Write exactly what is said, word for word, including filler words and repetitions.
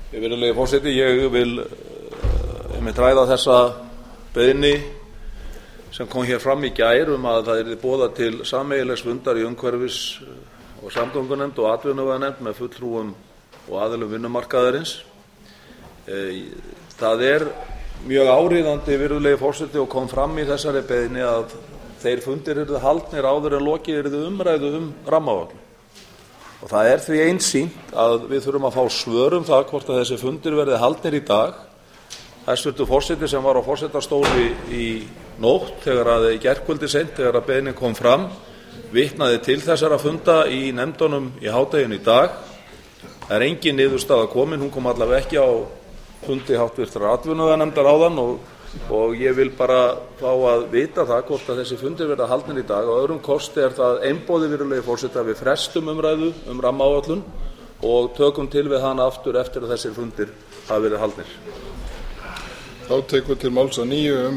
Virðulegi forseti, ég vil einmitt ræða þessa beiðni sem kom hér fram í gær um að það yrði boðað til sameiginlegs fundar í umhverfis- og samgöngunefnd og atvinnuveganefnd með fulltrúum og aðilum vinnumarkaðarins. Það er mjög áríðandi, virðulegi forseti, og kom fram í þessari beiðni að þeir fundir yrðu haldnir áður en lokið yrði umræðu um rammaáætlun. Og það er því einsýnt að við þurfum að fá svör um það hvort að þessi fundir verði haldnir í dag. Hæstvirtur forseti sem var á forsetastóli í nótt þegar að í gærkvöldi seint þegar að beiðnin kom fram vitnaði til þessara funda í nefndunum í hádeginu í dag. Það er engin niðurstaða komin, hún kom allavega ekki á fundi háttvirtrar atvinnuveganefndar áðan og, og ég vil bara fá að vita það hvort að þessi fundir verða haldnir í dag. Á öðrum kosti er það einboðið, virðulegi forseti, að við frestum umræðu um rammaáætlun og tökum til við hana aftur eftir að þessir fundir hafa verið haldnir. Þá tekur til máls að nýju um